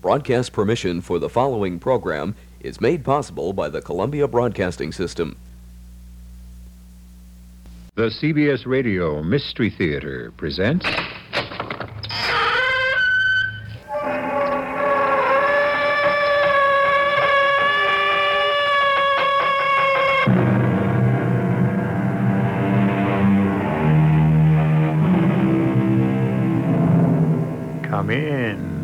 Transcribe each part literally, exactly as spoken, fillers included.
Broadcast permission for the following program is made possible by the Columbia Broadcasting System. The C B S Radio Mystery Theater presents... Come in.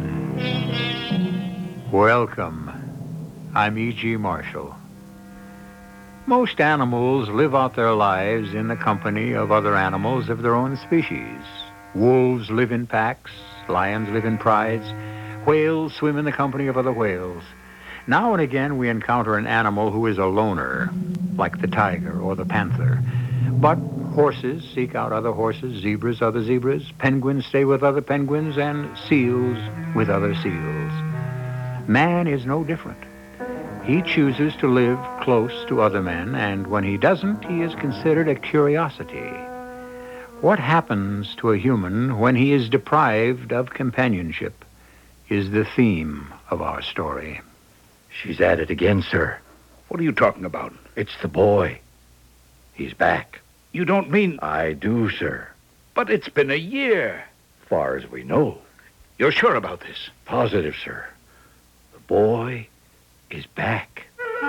Welcome. I'm E G. Marshall. Most animals live out their lives in the company of other animals of their own species. Wolves live in packs, lions live in prides, whales swim in the company of other whales. Now and again we encounter an animal who is a loner, like the tiger or the panther. But horses seek out other horses, zebras other zebras, penguins stay with other penguins, and seals with other seals. Man is no different. He chooses to live close to other men, and when he doesn't, he is considered a curiosity. What happens to a human when he is deprived of companionship is the theme of our story. She's at it again, sir. What are you talking about? It's the boy. He's back. You don't mean... I do, sir. But it's been a year. Far as we know. You're sure about this? Positive, sir. The boy is back.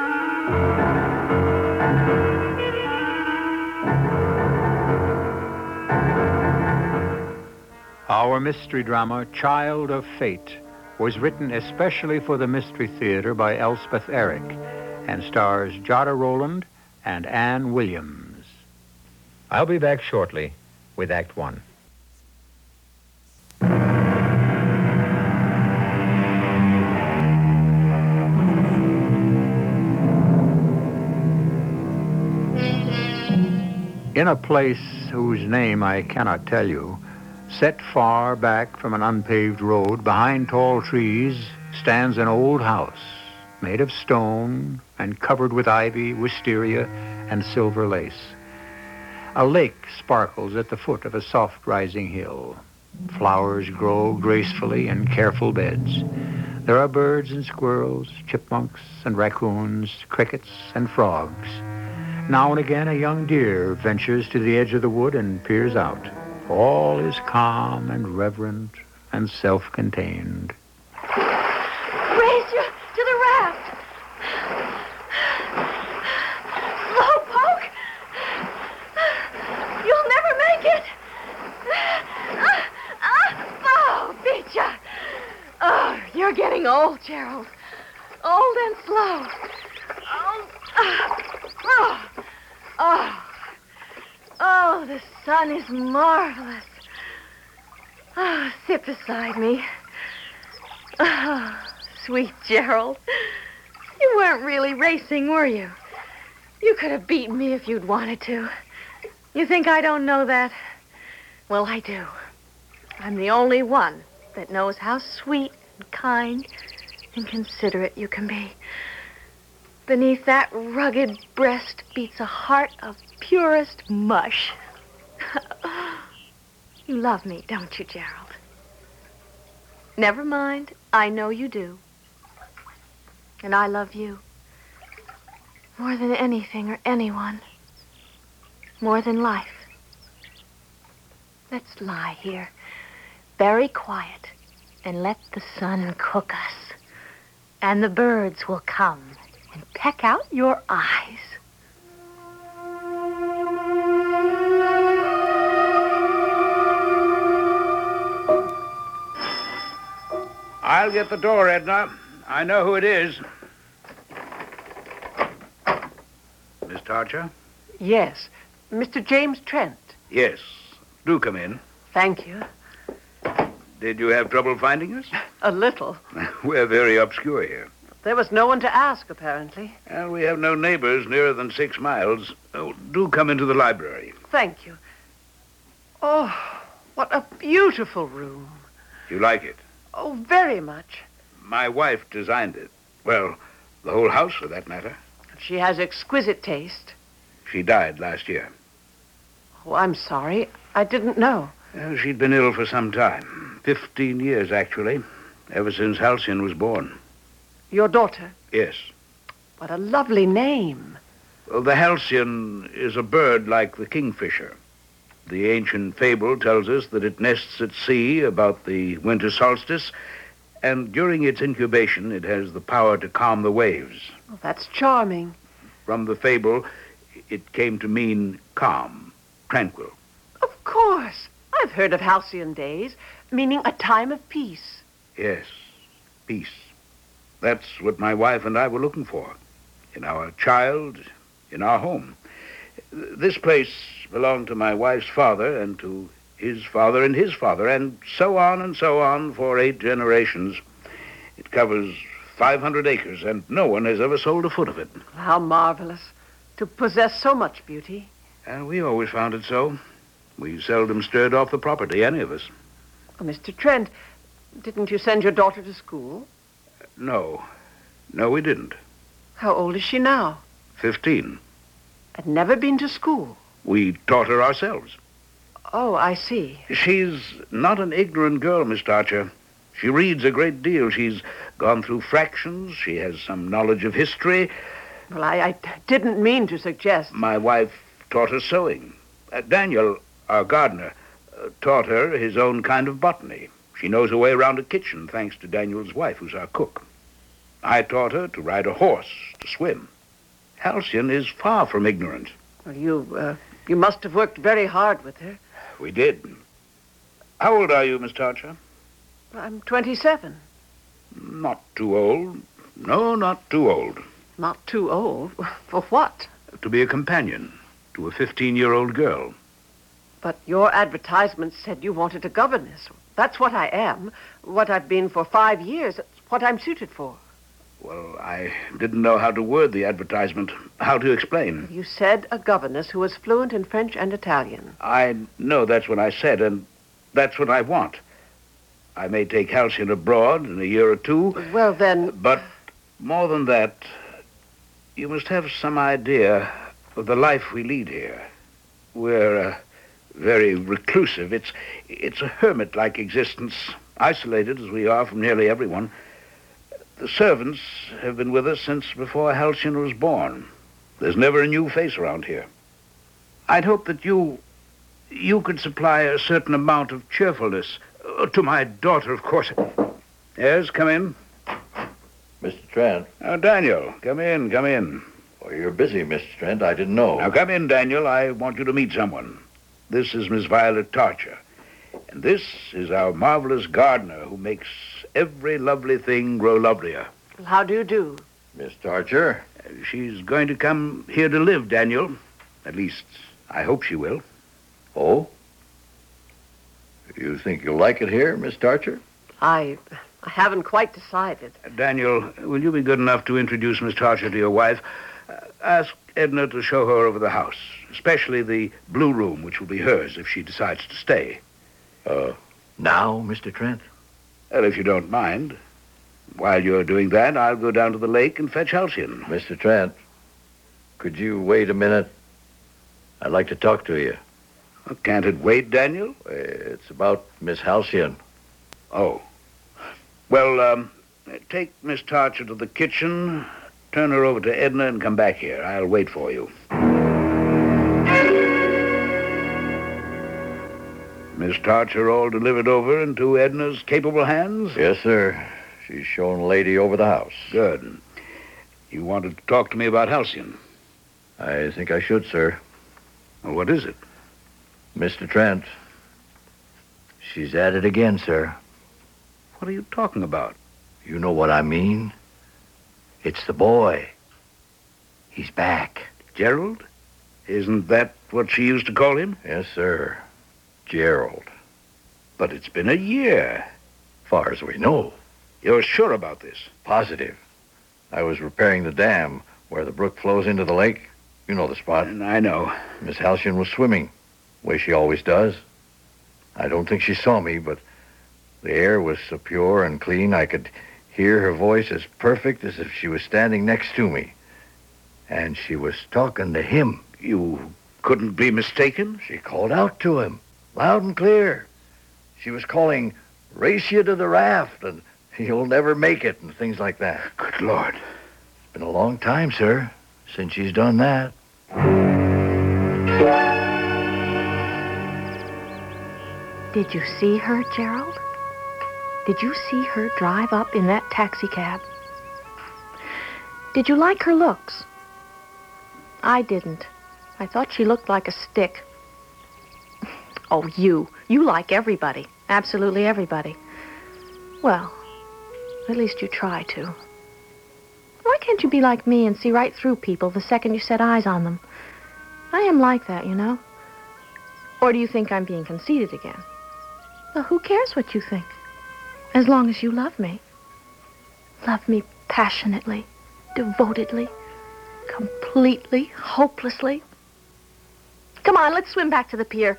Our mystery drama, Child of Fate, was written especially for the Mystery Theater by Elspeth Eric and stars Jada Rowland and Ann Williams. I'll be back shortly with Act One. In a place whose name I cannot tell you, set far back from an unpaved road, behind tall trees, stands an old house made of stone and covered with ivy, wisteria, and silver lace. A lake sparkles at the foot of a soft rising hill. Flowers grow gracefully in careful beds. There are birds and squirrels, chipmunks and raccoons, crickets and frogs. Now and again, a young deer ventures to the edge of the wood and peers out. All is calm and reverent and self-contained. Raise you to the raft. Slow poke. You'll never make it. Oh, beat ya. Oh, you're getting old, Gerald. Old and slow. Oh, oh, oh, oh, the sun is marvelous. Oh, sit beside me. Oh, sweet Gerald. You weren't really racing, were you? You could have beaten me if you'd wanted to. You think I don't know that? Well, I do. I'm the only one that knows how sweet and kind and considerate you can be. Beneath that rugged breast beats a heart of purest mush. You love me, don't you, Gerald? Never mind. I know you do. And I love you. More than anything or anyone. More than life. Let's lie here, very quiet, and let the sun cook us. And the birds will come and peck out your eyes. I'll get the door, Edna. I know who it is. Miss Archer? Yes. Mister James Trent. Yes. Do come in. Thank you. Did you have trouble finding us? A little. We're very obscure here. There was no one to ask, apparently. Well, we have no neighbors nearer than six miles. Oh, do come into the library. Thank you. Oh, what a beautiful room. You like it? Oh, very much. My wife designed it. Well, the whole house, for that matter. She has exquisite taste. She died last year. Oh, I'm sorry. I didn't know. Well, she'd been ill for some time. Fifteen years, actually. ever since Halcyon was born. Your daughter? Yes. What a lovely name. Well, the halcyon is a bird like the kingfisher. The ancient fable tells us that it nests at sea about the winter solstice, and during its incubation, it has the power to calm the waves. Oh, that's charming. From the fable, it came to mean calm, tranquil. Of course. I've heard of halcyon days, meaning a time of peace. Yes, peace. That's what my wife and I were looking for. In our child, in our home. This place belonged to my wife's father and to his father and his father, and so on and so on for eight generations. It covers five hundred acres, and no one has ever sold a foot of it. How marvelous. To possess so much beauty. And we always found it so. We seldom stirred off the property, any of us. Oh, Mister Trent, didn't you send your daughter to school? No. No, we didn't. How old is she now? Fifteen. Had never been to school. We taught her ourselves. Oh, I see. She's not an ignorant girl, Miss Archer. She reads a great deal. She's gone through fractions. She has some knowledge of history. Well, I, I didn't mean to suggest. My wife taught her sewing. Uh, Daniel, our gardener, uh, taught her his own kind of botany. She knows her way around a kitchen, thanks to Daniel's wife, who's our cook. I taught her to ride a horse, to swim. Halcyon is far from ignorant. Well, you, uh, you must have worked very hard with her. We did. How old are you, Miss Archer? I'm twenty-seven. Not too old. No, not too old. Not too old. For what? To be a companion to a fifteen-year-old girl. But your advertisement said you wanted a governess. That's what I am. What I've been for five years. It's what I'm suited for. Well, I didn't know how to word the advertisement, how to explain. You said a governess who was fluent in French and Italian. I know that's what I said, and that's what I want. I may take Halcyon abroad in a year or two. Well, then... But more than that, you must have some idea of the life we lead here. We're uh, very reclusive. It's, it's a hermit-like existence, isolated as we are from nearly everyone. The servants have been with us since before Halcyon was born. There's never a new face around here. I'd hope that you, you could supply a certain amount of cheerfulness. Uh, to my daughter, of course. Yes, come in. Mister Trent. Oh, Daniel, come in, come in. Oh, you're busy, Mister Trent. I didn't know. Now, come in, Daniel. I want you to meet someone. This is Miss Violet Tarcher. And this is our marvelous gardener who makes every lovely thing grow lovelier. Well, how do you do? Miss Archer. Uh, she's going to come here to live, Daniel. At least, I hope she will. Oh? You think you'll like it here, Miss Archer? I... I haven't quite decided. Uh, Daniel, will you be good enough to introduce Miss Tarcher to your wife? Uh, ask Edna to show her over the house, especially the blue room, which will be hers if she decides to stay. Uh, now, Mister Trent? Well, if you don't mind. While you're doing that, I'll go down to the lake and fetch Halcyon. Mister Trent, could you wait a minute? I'd like to talk to you. Well, can't it wait, Daniel? It's about Miss Halcyon. Oh. Well, um, take Miss Tarcher to the kitchen, turn her over to Edna, and come back here. I'll wait for you. Miss Tarcher all delivered over into Edna's capable hands? Yes, sir. She's shown Lady over the house. Good. You wanted to talk to me about Halcyon? I think I should, sir. Well, what is it? Mister Trent, she's at it again, sir. What are you talking about? You know what I mean? It's the boy. He's back. Gerald? Isn't that what she used to call him? Yes, sir. Gerald. But it's been a year. Far as we know. You're sure about this? Positive. I was repairing the dam where the brook flows into the lake. You know the spot. And I know. Miss Halcyon was swimming, way she always does. I don't think she saw me, but the air was so pure and clean I could hear her voice as perfect as if she was standing next to me. And she was talking to him. You couldn't be mistaken? She called out to him, loud and clear. She was calling, "Race you to the raft," and You'll never make it and things like that. Good Lord. It's been a long time, sir, since she's done that. Did you see her, Gerald? Did you see her drive up in that taxicab? Did you like her looks? I didn't. I thought she looked like a stick. Oh, you. You like everybody. Absolutely everybody. Well, at least you try to. Why can't you be like me and see right through people the second you set eyes on them? I am like that, you know. Or do you think I'm being conceited again? Well, who cares what you think? As long as you love me. Love me passionately, devotedly, completely, hopelessly. Come on, let's swim back to the pier.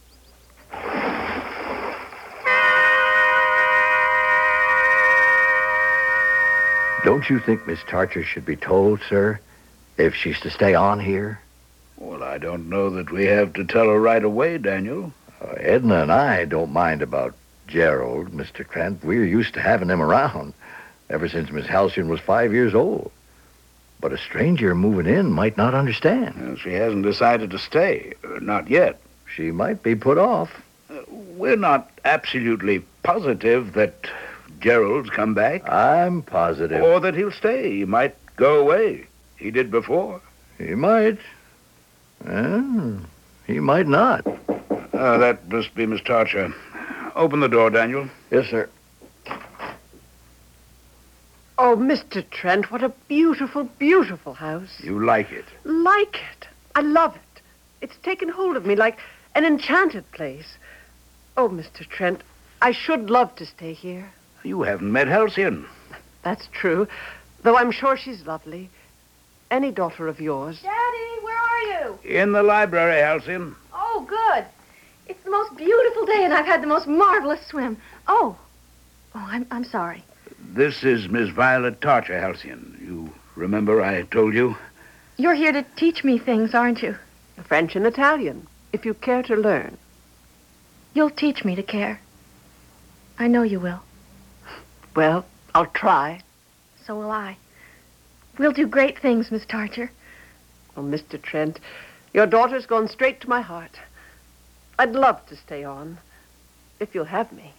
Don't you think Miss Tarcher should be told, sir, if she's to stay on here? Well, I don't know that we have to tell her right away, Daniel. Uh, Edna and I don't mind about Gerald, Mister Trent. We're used to having him around ever since Miss Halcyon was five years old. But a stranger moving in might not understand. Well, she hasn't decided to stay. Uh, not yet. She might be put off. Uh, we're not absolutely positive that Gerald's come back. I'm positive. Or that he'll stay. He might go away. He did before. He might. Well, he might not. Uh, that must be Miss Tarcher. Open the door, Daniel. Yes, sir. Oh, Mister Trent, what a beautiful, beautiful house. You like it? Like it. I love it. It's taken hold of me like an enchanted place. Oh, Mister Trent, I should love to stay here. You haven't met Halcyon. That's true, though I'm sure she's lovely. Any daughter of yours. Daddy, where are you? In the library, Halcyon. Oh, good. It's the most beautiful day, and I've had the most marvelous swim. Oh. Oh, I'm, I'm sorry. This is Miss Violet Tarcher, Halcyon. You remember I told you? You're here to teach me things, aren't you? French and Italian, if you care to learn. You'll teach me to care. I know you will. Well, I'll try. So will I. We'll do great things, Miss Tarcher. Oh, Mister Trent, your daughter's gone straight to my heart. I'd love to stay on, if you'll have me.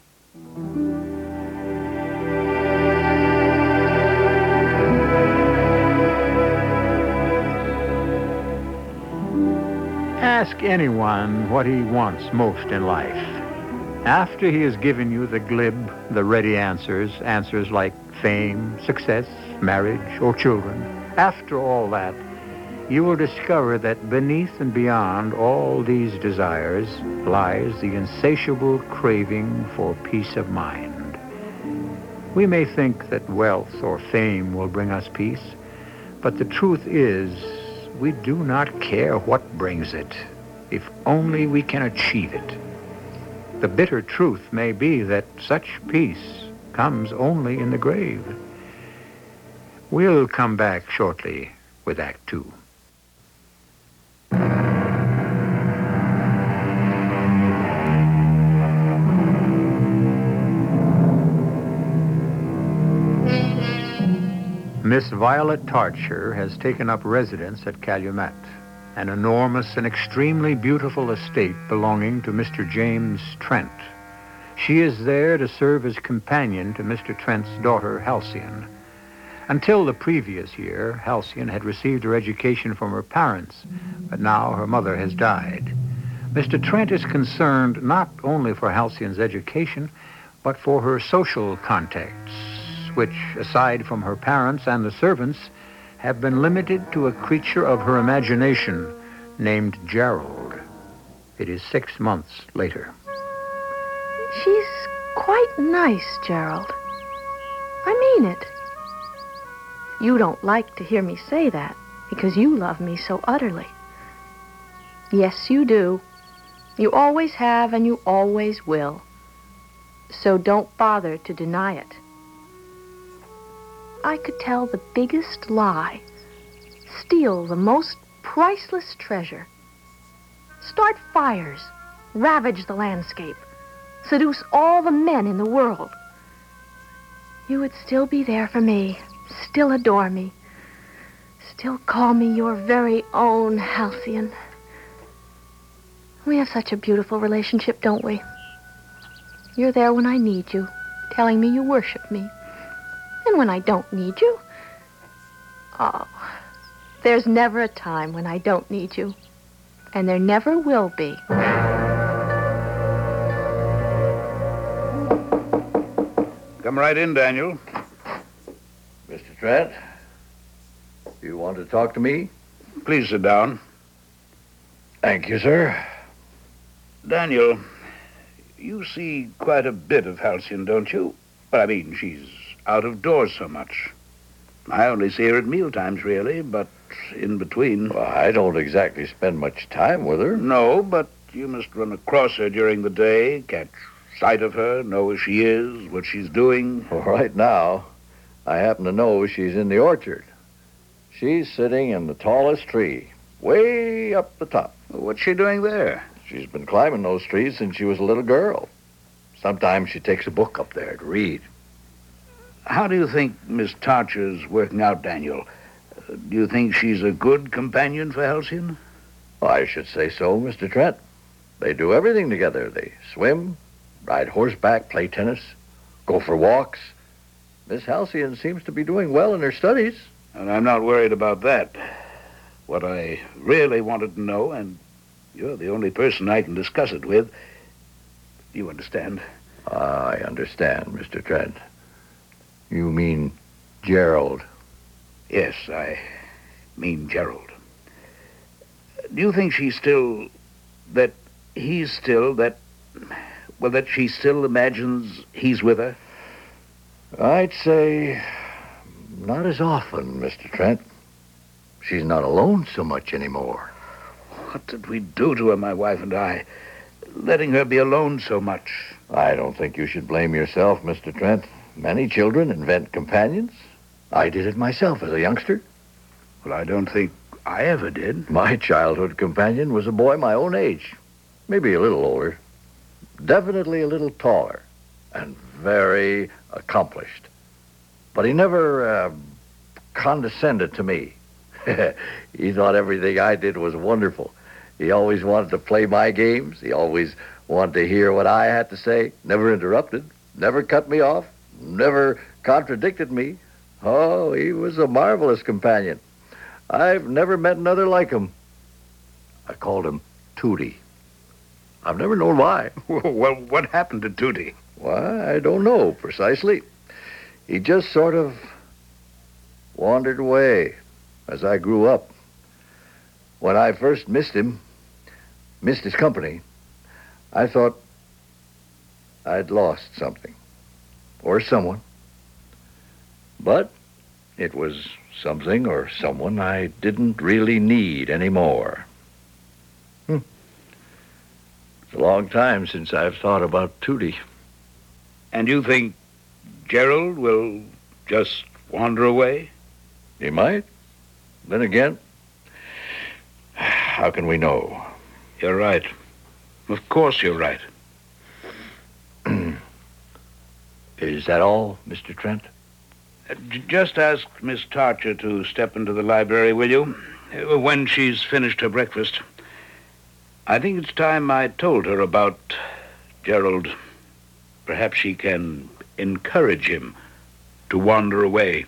Ask anyone what he wants most in life. After he has given you the glib, the ready answers, answers like fame, success, marriage, or children, after all that, you will discover that beneath and beyond all these desires lies the insatiable craving for peace of mind. We may think that wealth or fame will bring us peace, but the truth is we do not care what brings it, if only we can achieve it. The bitter truth may be that such peace comes only in the grave. We'll come back shortly with Act Two. Miss Violet Tarcher has taken up residence at Calumet, an enormous and extremely beautiful estate belonging to Mister James Trent. She is there to serve as companion to Mister Trent's daughter, Halcyon. Until the previous year, Halcyon had received her education from her parents, but now her mother has died. Mister Trent is concerned not only for Halcyon's education, but for her social contacts, which, aside from her parents and the servants, have been limited to a creature of her imagination named Gerald. It is six months later. She's quite nice, Gerald. I mean it. You don't like to hear me say that because you love me so utterly. Yes, you do. You always have and you always will. So don't bother to deny it. I could tell the biggest lie, steal the most priceless treasure, start fires, ravage the landscape, seduce all the men in the world. you would still be there for me, still adore me, still call me your very own Halcyon. We have such a beautiful relationship, don't we? You're there when I need you, telling me you worship me. And when I don't need you, oh, there's never a time when I don't need you. And there never will be. Come right in, Daniel. Mister Trent, you want to talk to me? Please sit down. Thank you, sir. Daniel, you see quite a bit of Halcyon, don't you? But I mean, she's out of doors so much. I only see her at mealtimes, really, but in between. Well, I don't exactly spend much time with her. No, but you must run across her during the day, catch sight of her, know where she is, what she's doing. Well, right now, I happen to know she's in the orchard. She's sitting in the tallest tree, way up the top. What's she doing there? She's been climbing those trees since she was a little girl. Sometimes she takes a book up there to read. How do you think Miss Tarcher's working out, Daniel? Uh, do you think she's a good companion for Halcyon? I should say so, Mister Trent. They do everything together. They swim, ride horseback, play tennis, go for walks. Miss Halcyon seems to be doing well in her studies. And I'm not worried about that. What I really wanted to know, and you're the only person I can discuss it with, you understand? I understand, Mister Trent. You mean Gerald? Yes, I mean Gerald. Do you think she's still, that he's still, that, well, that she still imagines he's with her? I'd say not as often, Mister Trent. She's not alone so much anymore. What did we do to her, my wife and I, letting her be alone so much? I don't think you should blame yourself, Mister Trent. Many children invent companions. I did it myself as a youngster. Well, I don't think I ever did. My childhood companion was a boy my own age, maybe a little older, definitely a little taller, and very accomplished. But he never uh, condescended to me. He thought everything I did was wonderful. He always wanted to play my games. He always wanted to hear what I had to say, never interrupted, never cut me off, never contradicted me. Oh, he was a marvelous companion. I've never met another like him. I called him Tootie. I've never known why. Well, what happened to Tootie? Why, I don't know precisely. He just sort of wandered away as I grew up. When I first missed him, missed his company, I thought I'd lost something. Or someone. But it was something or someone I didn't really need anymore. Hmm. It's a long time since I've thought about Tootie. And you think Gerald will just wander away? He might. Then again, how can we know? You're right. Of course you're right. Is that all, Mister Trent? Uh, j- just ask Miss Tarcher to step into the library, will you? Uh, when she's finished her breakfast. I think it's time I told her about Gerald. Perhaps she can encourage him to wander away.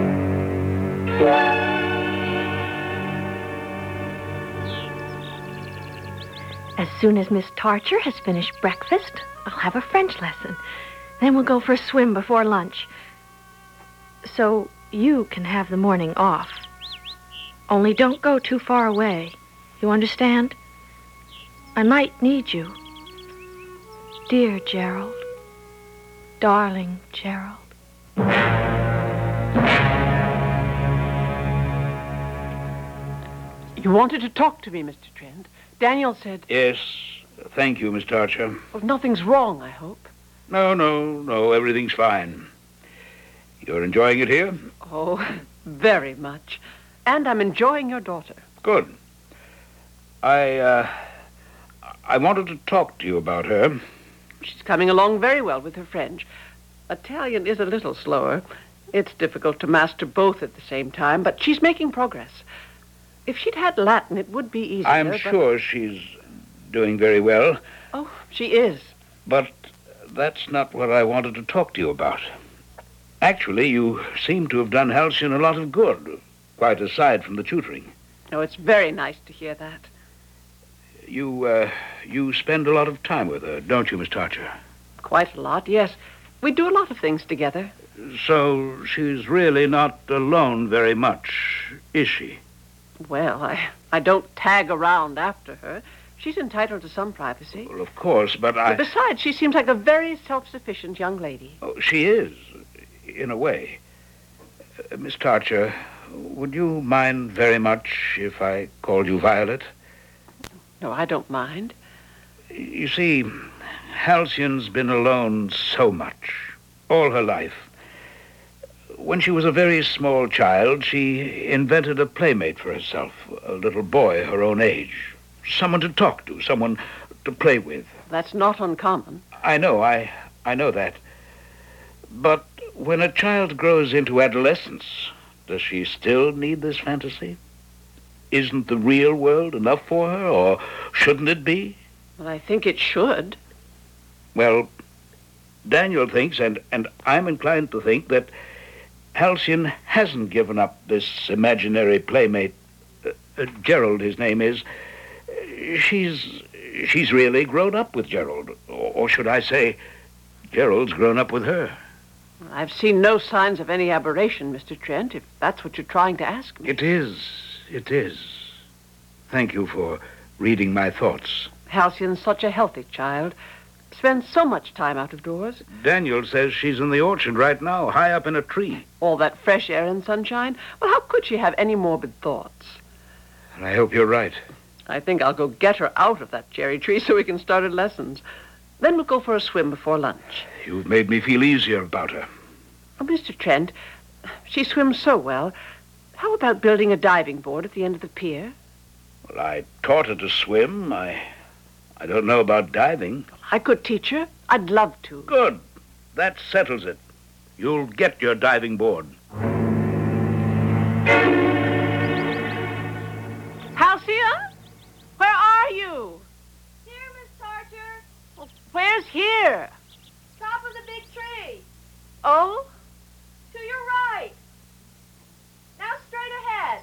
As soon as Miss Tarcher has finished breakfast, I'll have a French lesson. Then we'll go for a swim before lunch. So you can have the morning off. Only don't go too far away. You understand? I might need you. Dear Gerald. Darling Gerald. You wanted to talk to me, Mister Trent. Daniel said... Yes, thank you, Miss Tarcher. Well, nothing's wrong, I hope. No, no, no, everything's fine. You're enjoying it here? Oh, very much. And I'm enjoying your daughter. Good. I, uh, I wanted to talk to you about her. She's coming along very well with her French. Italian is a little slower. It's difficult to master both at the same time, but she's making progress. If she'd had Latin, it would be easier. I'm but- sure she's doing very well, Oh, she is. but that's not what I wanted to talk to you about. Actually, you seem to have done Halcyon a lot of good, quite aside from the tutoring. Oh, it's very nice to hear that. You, uh, you spend a lot of time with her, don't you, Miss Tarcher? Quite a lot, yes. We do a lot of things together. So she's really not alone very much, is she? Well, I, I don't tag around after her. She's entitled to some privacy. Well, of course, but I... Besides, she seems like a very self-sufficient young lady. Oh, she is, in a way. Uh, Miss Tarcher, would you mind very much if I called you Violet? No, I don't mind. You see, Halcyon's been alone so much, all her life. When she was a very small child, she invented a playmate for herself, a little boy her own age. Someone to talk to, someone to play with. That's not uncommon. I know, I, I know that. But when a child grows into adolescence, does she still need this fantasy? Isn't the real world enough for her, or shouldn't it be? Well, I think it should. Well, Daniel thinks, and, and I'm inclined to think, that Halcyon hasn't given up this imaginary playmate. Uh, uh, Gerald, his name is. Uh, she's she's really grown up with Gerald. Or, or should I say, Gerald's grown up with her. I've seen no signs of any aberration, Mister Trent, if that's what you're trying to ask me. It is. It is. Thank you for reading my thoughts. Halcyon's such a healthy child. Spends so much time out of doors. Daniel says she's in the orchard right now, high up in a tree. All that fresh air and sunshine. Well, how could she have any morbid thoughts? And I hope you're right. I think I'll go get her out of that cherry tree so we can start her lessons. Then we'll go for a swim before lunch. You've made me feel easier about her. Oh, Mister Trent, she swims so well. How about building a diving board at the end of the pier? Well, I taught her to swim. I, I don't know about diving. I could teach her. I'd love to. Good. That settles it. You'll get your diving board. Halcyon? Where are you? Here, Miss Tarcher. Where's here? Top of the big tree. Oh? To your right. Now straight ahead.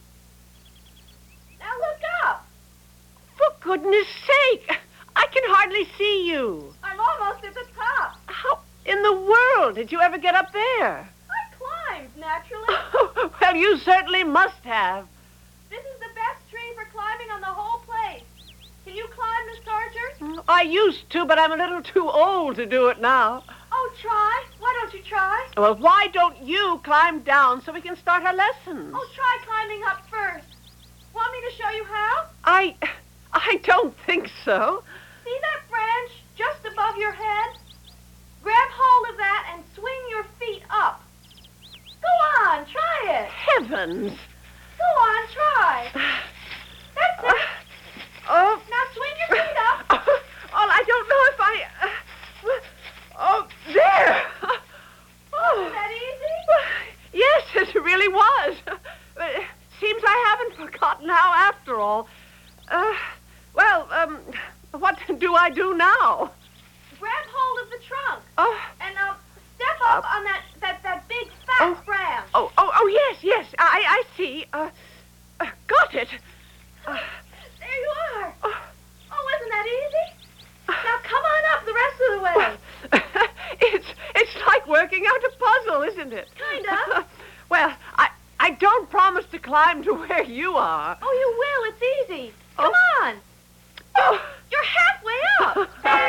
Now look up. For goodness sake! I can hardly see you. I'm almost at the top. How in the world did you ever get up there? I climbed, naturally. Well, you certainly must have. This is the best tree for climbing on the whole place. Can you climb, Miss Tarcher? I used to, but I'm a little too old to do it now. Oh, try. Why don't you try? Well, why don't you climb down so we can start our lessons? Oh, try climbing up first. Want me to show you how? I... I don't think so. See that branch just above your head? Grab hold of that and swing your feet up. Go on, try it. Heavens. Go on, try. That's it. Oh. Now swing your feet up. Oh, I don't know if I... Uh, oh, there. Oh. Isn't that easy? Yes, it really was. Uh, seems I haven't forgotten how after all. Uh, well, um, what do I do now? Grab hold of the trunk Oh, and uh, step up on that, that, that big fat Oh. branch. oh, oh, oh, yes, yes, I, I see. Uh, uh, got it. Uh, There you are. oh. Oh, isn't that easy? Now come on up the rest of the way. it's it's like working out a puzzle, isn't it? Kinda. Well, I I don't promise to climb to where you are. Oh, you will. It's easy. Come Oh. on. Oh, You're halfway up.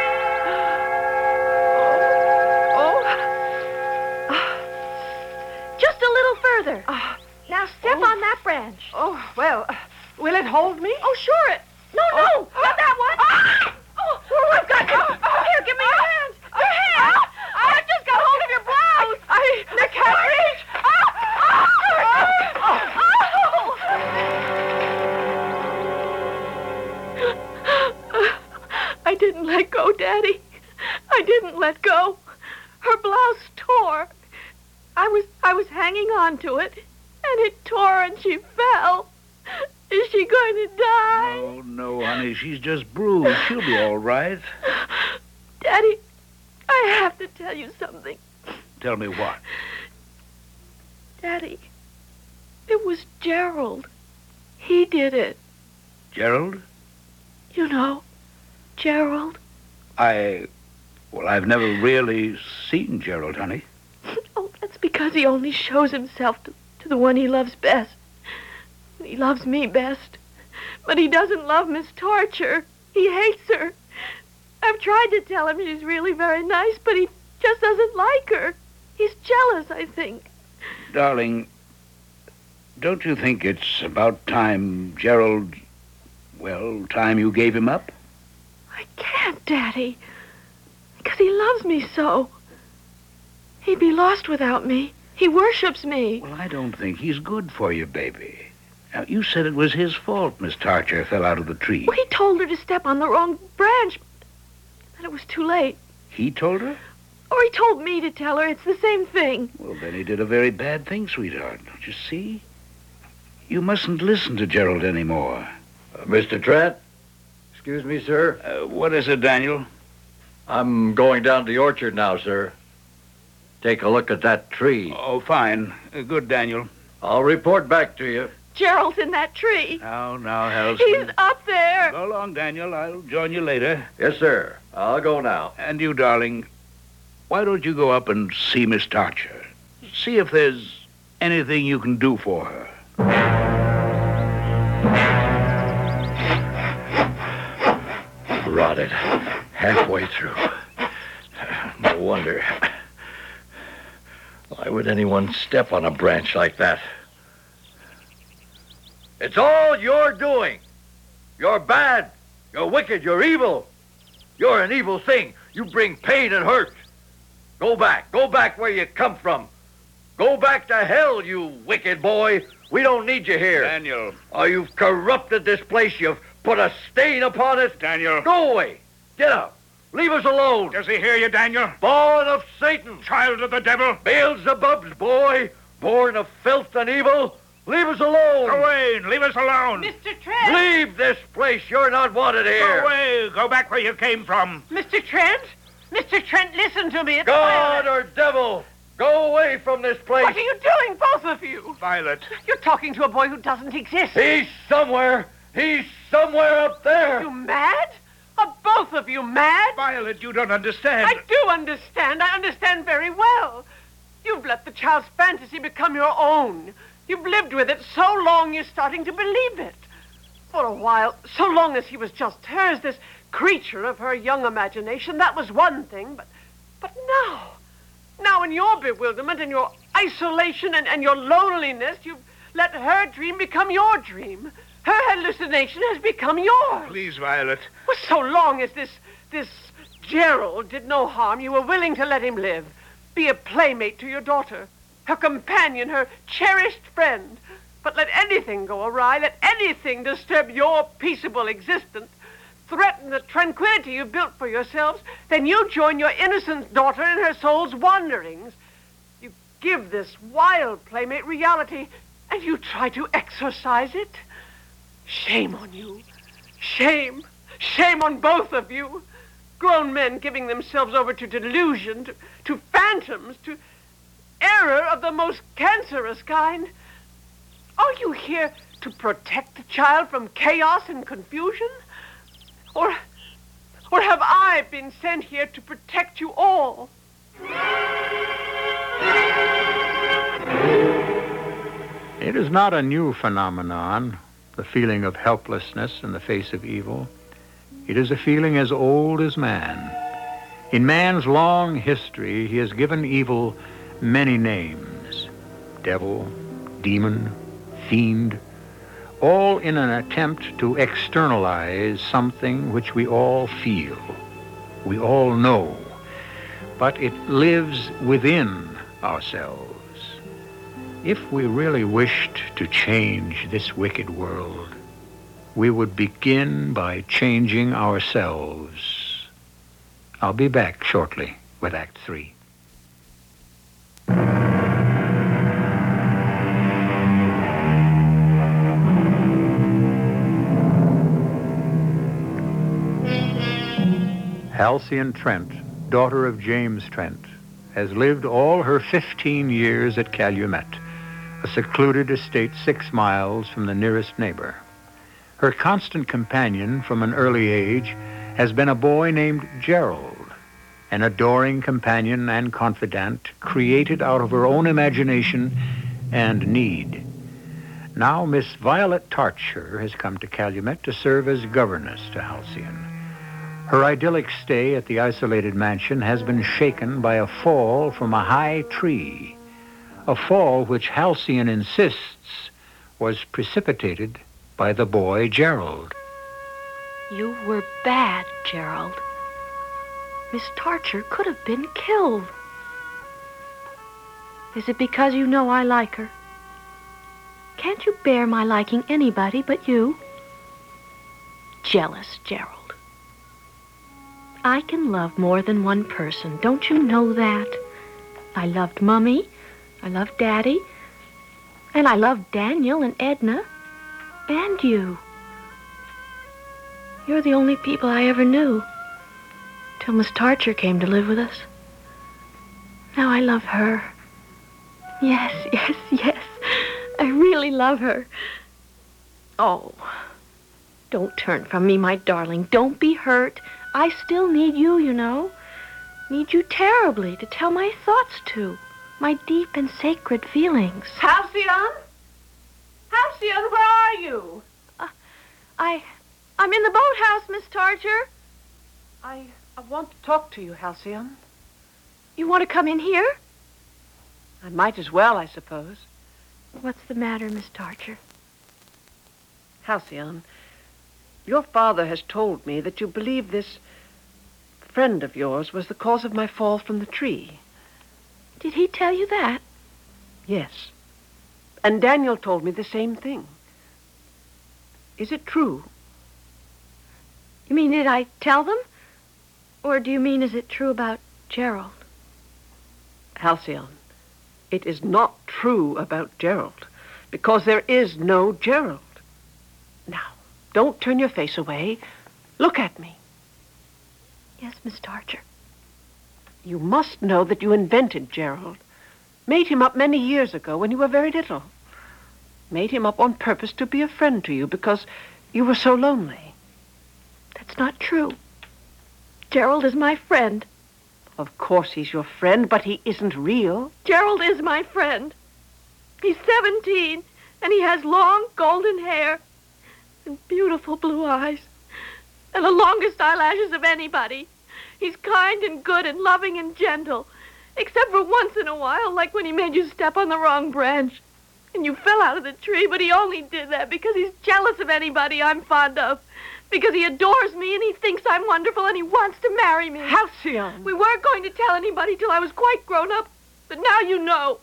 oh, Just a little further. Ah, Now step Oh. on that branch. oh, well, uh, will it hold me? Oh, sure it. No, no, Oh. not that one. Ah! Oh, oh, I've got you. Here, give me your hand. Your hand. Oh, I just got hold of your blouse. I, I can't reach. I didn't let go, Daddy. I didn't let go. Her blouse blouse tore. I was I was hanging on to it, and it tore and she fell. Is she going to die? Oh, no, honey. She's just bruised. She'll be all right. Daddy, I have to tell you something. Tell me what? Daddy, it was Gerald. He did it. Gerald? You know, Gerald. I... Well, I've never really seen Gerald, honey. Oh, that's because he only shows himself to, to the one he loves best. He loves me best. But he doesn't love Miss Torture. He hates her. I've tried to tell him she's really very nice, but he just doesn't like her. He's jealous, I think. Darling, don't you think it's about time Gerald... Well, time you gave him up? I can't, Daddy. Because he loves me so. He'd be lost without me. He worships me. Well, I don't think he's good for you, baby. Now, you said it was his fault Miss Tarcher fell out of the tree. Well, he told her to step on the wrong branch, and it was too late. He told her? Or he told me to tell her. It's the same thing. Well, then he did a very bad thing, sweetheart. Don't you see? You mustn't listen to Gerald anymore. Uh, Mister Trent? Excuse me, sir. Uh, what is it, Daniel? I'm going down to the orchard now, sir. Take a look at that tree. Oh, fine. Uh, good, Daniel. I'll report back to you. Gerald's in that tree. Now, now, Halston. He's up there. Go along, Daniel. I'll join you later. Yes, sir. I'll go now. And you, darling, why don't you go up and see Miss Tarcher? See if there's anything you can do for her. Rotted. Halfway through. No wonder. Why would anyone step on a branch like that? It's all your doing. You're bad. You're wicked. You're evil. You're an evil thing. You bring pain and hurt. Go back. Go back where you come from. Go back to hell, you wicked boy. We don't need you here. Daniel. Oh, you've corrupted this place. You've put a stain upon it. Daniel. Go away. Get out. Leave us alone. Does he hear you, Daniel? Born of Satan. Child of the devil. Beelzebub's boy. Born of filth and evil. Leave us alone. Go away and leave us alone. Mister Trent. Leave this place. You're not wanted here. Go away. Go back where you came from. Mister Trent? Mister Trent, listen to me. It's God Violet. or devil. Go away from this place. What are you doing, both of you? Violet. You're talking to a boy who doesn't exist. He's somewhere. He's somewhere up there. You mad? Are both of you mad? Violet, you don't understand. I do understand. I understand very well. You've let the child's fantasy become your own. You've lived with it so long you're starting to believe it. For a while, so long as he was just hers, this creature of her young imagination, that was one thing. But but now, now in your bewilderment and your isolation and, and your loneliness, you've let her dream become your dream. Her hallucination has become yours. Please, Violet. Well, so long as this, this Gerald did no harm, you were willing to let him live. Be a playmate to your daughter, her companion, her cherished friend. But let anything go awry, let anything disturb your peaceable existence, threaten the tranquility you've built for yourselves, then you join your innocent daughter in her soul's wanderings. You give this wild playmate reality, and you try to exorcise it. Shame on you. Shame. Shame on both of you. Grown men giving themselves over to delusion, to, to phantoms, to error of the most cancerous kind. Are you here to protect the child from chaos and confusion? Or, or have I been sent here to protect you all? It is not a new phenomenon, the feeling of helplessness in the face of evil. It is a feeling as old as man. In man's long history, he has given evil many names. Devil, demon, fiend, all in an attempt to externalize something which we all feel, we all know, but it lives within ourselves. If we really wished to change this wicked world, we would begin by changing ourselves. I'll be back shortly with Act Three. Halcyon Trent, daughter of James Trent, has lived all her fifteen years at Calumet, a secluded estate six miles from the nearest neighbor. Her constant companion from an early age has been a boy named Gerald, an adoring companion and confidant created out of her own imagination and need. Now Miss Violet Tarcher has come to Calumet to serve as governess to Halcyon. Her idyllic stay at the isolated mansion has been shaken by a fall from a high tree, a fall which Halcyon insists was precipitated by the boy Gerald. You were bad, Gerald. Miss Tarcher could have been killed. Is it because you know I like her? Can't you bear my liking anybody but you? Jealous, Gerald. I can love more than one person. Don't you know that? I loved Mummy. I loved Daddy. And I loved Daniel and Edna. And you. You're the only people I ever knew. Till Miss Tarcher came to live with us. Now I love her. Yes, yes, yes. I really love her. Oh, don't turn from me, my darling. Don't be hurt. I still need you, you know. Need you terribly to tell my thoughts to. My deep and sacred feelings. Halcyon? Halcyon, where are you? Uh, I... I'm in the boathouse, Miss Tarcher. I, I want to talk to you, Halcyon. You want to come in here? I might as well, I suppose. What's the matter, Miss Tarcher? Halcyon, your father has told me that you believe this friend of yours was the cause of my fall from the tree. Did he tell you that? Yes. And Daniel told me the same thing. Is it true? You mean, did I tell them? Or do you mean, is it true about Gerald? Halcyon, it is not true about Gerald, because there is no Gerald. Now, don't turn your face away. Look at me. Yes, Miss Tarcher. You must know that you invented Gerald. Made him up many years ago when you were very little. Made him up on purpose to be a friend to you because you were so lonely. That's not true. Gerald is my friend. Of course he's your friend, but he isn't real. Gerald is my friend. He's seventeen, and he has long golden hair and beautiful blue eyes and the longest eyelashes of anybody. He's kind and good and loving and gentle, except for once in a while, like when he made you step on the wrong branch and you fell out of the tree, but he only did that because he's jealous of anybody I'm fond of, because he adores me and he thinks I'm wonderful and he wants to marry me. Halcyon! We weren't going to tell anybody till I was quite grown up, but now you know.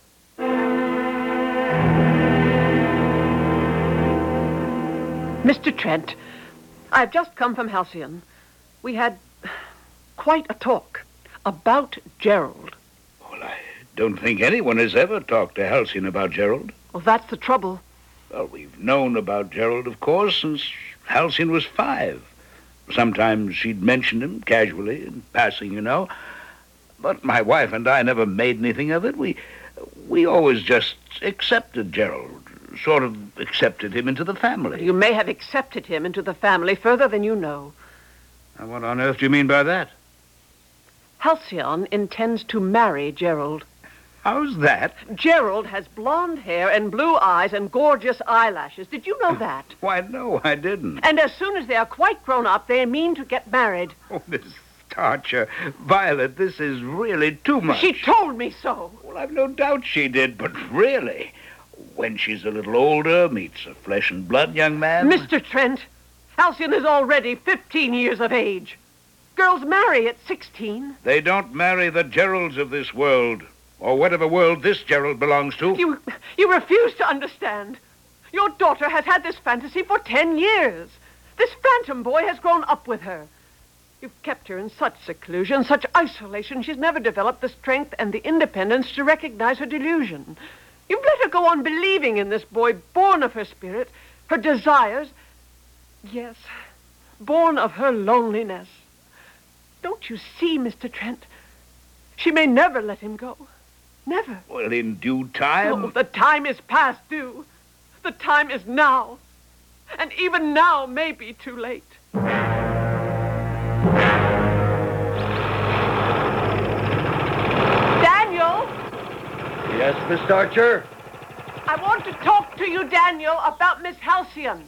Mister Trent, I've just come from Halcyon. We had quite a talk about Gerald. Well, I don't think anyone has ever talked to Halcyon about Gerald. Well, that's the trouble. Well, we've known about Gerald, of course, since Halcyon was five. Sometimes she'd mention him casually, in passing, you know. But my wife and I never made anything of it. We, we always just accepted Gerald, sort of accepted him into the family. You may have accepted him into the family further than you know. Now, what on earth do you mean by that? Halcyon intends to marry Gerald. How's that? Gerald has blonde hair and blue eyes and gorgeous eyelashes. Did you know that? Why, no, I didn't. And as soon as they are quite grown up, they mean to get married. Oh, Miss Tarcher, Violet, this is really too much. She told me so. Well, I've no doubt she did, but really, when she's a little older, meets a flesh and blood young man... Mister Trent, Halcyon is already fifteen years of age. Girls marry at sixteen. They don't marry the Geralds of this world, or whatever world this Gerald belongs to. You, you refuse to understand. Your daughter has had this fantasy for ten years. This phantom boy has grown up with her. You've kept her in such seclusion, such isolation, she's never developed the strength and the independence to recognize her delusion. You've let her go on believing in this boy, born of her spirit, her desires. Yes, born of her loneliness. don't you see, Mister Trent? She may never let him go. Never. Well, in due time. Oh, the time is past due. The time is now. And even now may be too late. Daniel! Yes, Miss Archer? I want to talk to you, Daniel, about Miss Halcyon.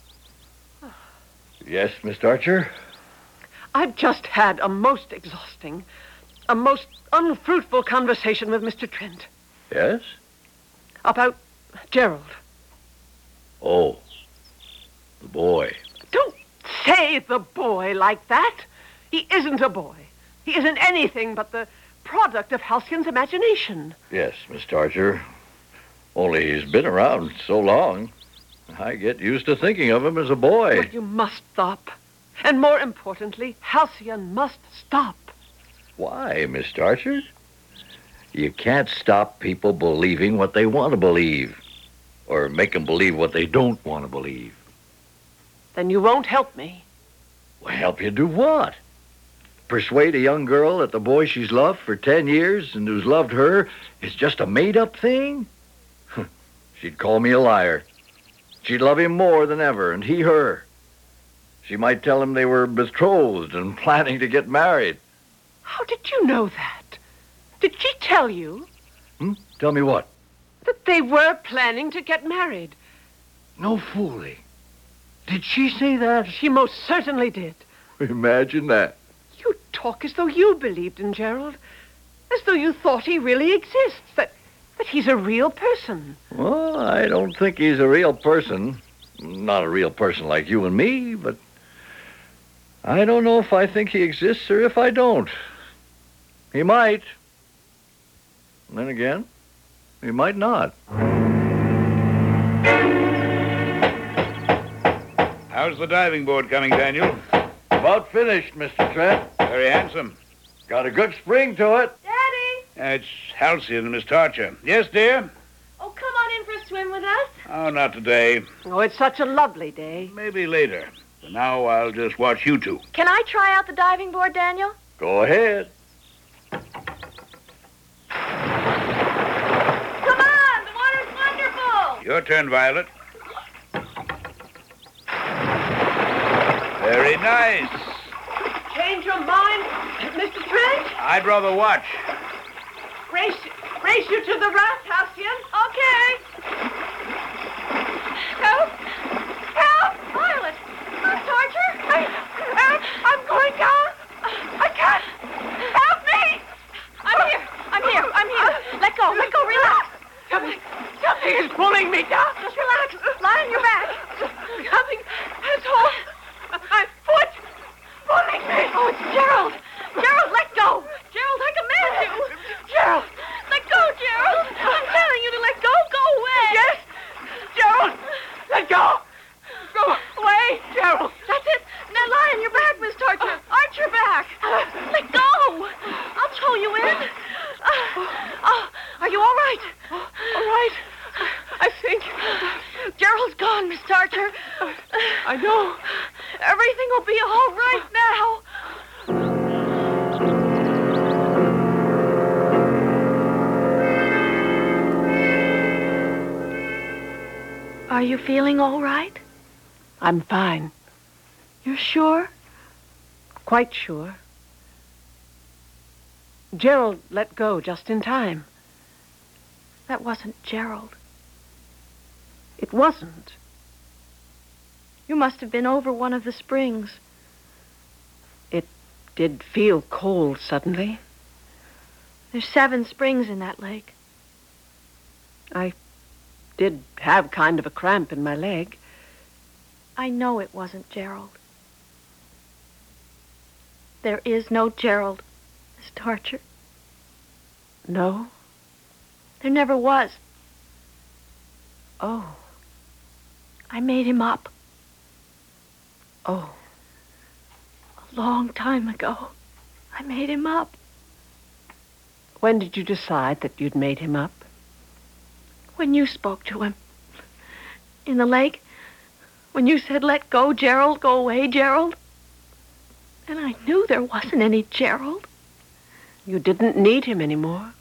Yes, Miss Archer? I've just had a most exhausting, a most unfruitful conversation with Mister Trent. Yes? About Gerald. Oh, the boy. Don't say the boy like that. He isn't a boy. He isn't anything but the product of Halcyon's imagination. Yes, Miss Archer. Only he's been around so long. I get used to thinking of him as a boy. But you must stop. And more importantly, Halcyon must stop. Why, Miss Archer? You can't stop people believing what they want to believe. Or make them believe what they don't want to believe. Then you won't help me. Well, help you do what? Persuade a young girl that the boy she's loved for ten years and who's loved her is just a made-up thing? She'd call me a liar. She'd love him more than ever, and he her. She might tell him they were betrothed and planning to get married. How did you know that? Did she tell you? Hmm? Tell me what? That they were planning to get married. No fooling. Did she say that? She most certainly did. Imagine that. You talk as though you believed in Gerald. As though you thought he really exists. That, that he's a real person. Well, I don't think he's a real person. Not a real person like you and me, but I don't know if I think he exists or if I don't. He might. And then again, he might not. How's the diving board coming, Daniel? About finished, Mister Trent. Very handsome. Got a good spring to it. Daddy! Uh, it's Halcyon and Miss Tarcher. Yes, dear? Oh, come on in for a swim with us. Oh, not today. Oh, it's such a lovely day. Maybe later. For now, I'll just watch you two. Can I try out the diving board, Daniel? Go ahead. Come on, the water's wonderful. Your turn, Violet. Very nice. Change your mind, Mister Trent? I'd rather watch. Race, race you to the raft, Halcyon. Okay. Help! Help! Violet! Miss Archer! I, help! I'm going down. I can't. Help me! I'm here. I'm here. I'm here. Let go. Let go. Relax. Something, something is pulling me down. Just relax. Lie on your back. Something has hold. My foot pulling me. Oh, it's Gerald. Gerald, let go. Gerald, I command you. Gerald. Let go, Gerald. I'm telling you to let go. Go away. Yes. Gerald. Let go. Go away, Gerald. That's it. Now lie on your back, Miss Tarcher. Arch your back. Let go. I'll throw you in. Uh, oh, are you all right? All right. I think. Gerald's gone, Miss Tarcher. I know. Everything will be all right now. Are you feeling all right? I'm fine. You're sure? Quite sure. Gerald let go just in time. That wasn't Gerald. It wasn't. You must have been over one of the springs. It did feel cold suddenly. There's seven springs in that lake. I did have kind of a cramp in my leg. I know it wasn't Gerald. There is no Gerald, Miss Tarcher. No? There never was. Oh. I made him up Oh. a long time ago. I made him up. When did you decide that you'd made him up? When you spoke to him. In the lake. When you said, let go, Gerald. Go away, Gerald. And I knew there wasn't any Gerald. You didn't need him anymore.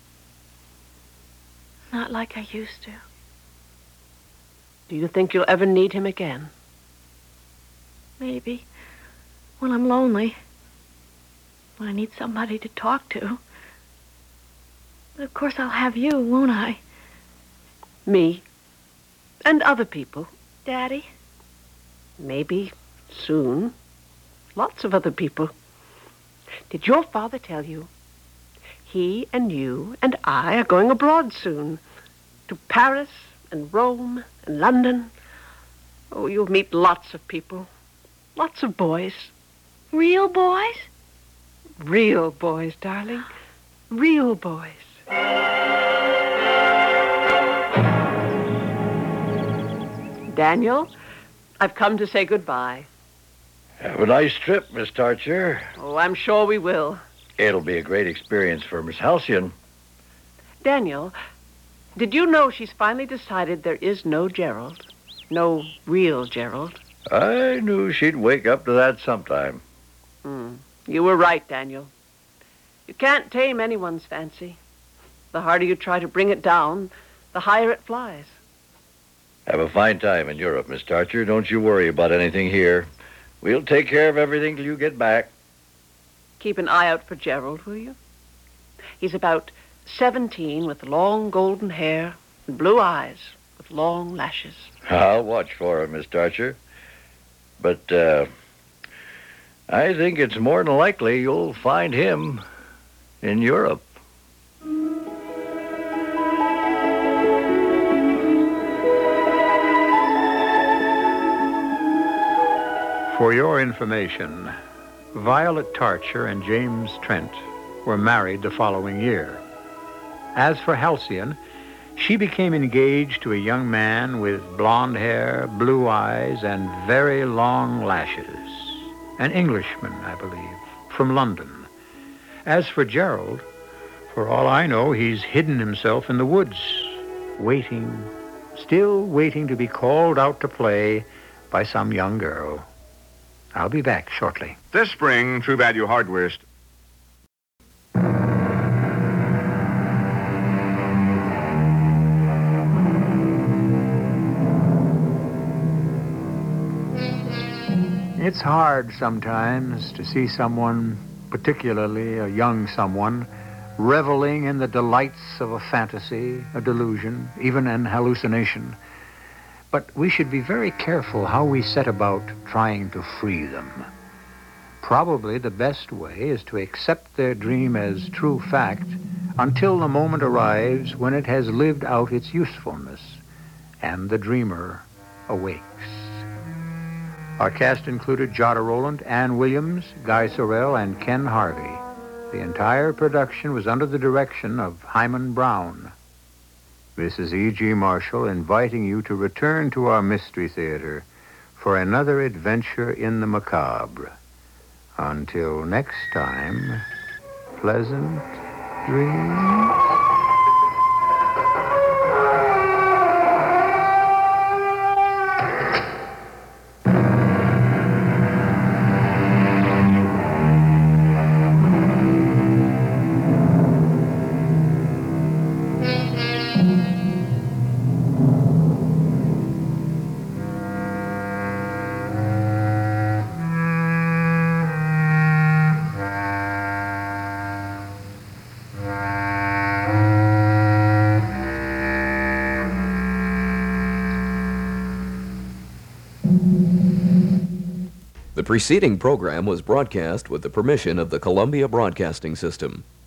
Not like I used to. Do you think you'll ever need him again? Maybe. When I'm lonely. When I need somebody to talk to. But of course I'll have you, won't I? Me. And other people. Daddy? Maybe soon. Lots of other people. Did your father tell you? He and you and I are going abroad soon. To Paris and Rome and London. Oh, you'll meet lots of people. Lots of boys. Real boys? Real boys, darling. Real boys. Daniel, I've come to say goodbye. Have a nice trip, Miss Tarcher. Oh, I'm sure we will. It'll be a great experience for Miss Halcyon. Daniel, did you know she's finally decided there is no Gerald? No real Gerald? I knew she'd wake up to that sometime. Hmm. You were right, Daniel. You can't tame anyone's fancy. The harder you try to bring it down, the higher it flies. Have a fine time in Europe, Miss Tarcher. Don't you worry about anything here. We'll take care of everything till you get back. Keep an eye out for Gerald, will you? He's about seventeen with long golden hair and blue eyes with long lashes. I'll watch for him, Miss Tarcher. But, uh, I think it's more than likely you'll find him in Europe. For your information, Violet Tarcher and James Trent were married the following year. As for Halcyon, she became engaged to a young man with blonde hair, blue eyes, and very long lashes. An Englishman, I believe, from London. As for Gerald, for all I know, he's hidden himself in the woods, waiting, still waiting to be called out to play by some young girl. I'll be back shortly. This spring, True Value Hardware... St- It's hard sometimes to see someone, particularly a young someone, reveling in the delights of a fantasy, a delusion, even an hallucination. But we should be very careful how we set about trying to free them. Probably the best way is to accept their dream as true fact until the moment arrives when it has lived out its usefulness and the dreamer awakes. Our cast included Jada Rowland, Ann Williams, Guy Sorrell, and Ken Harvey. The entire production was under the direction of Hyman Brown. This is E G. Marshall inviting you to return to our Mystery Theater for another adventure in the macabre. Until next time, pleasant dreams. The preceding program was broadcast with the permission of the Columbia Broadcasting System.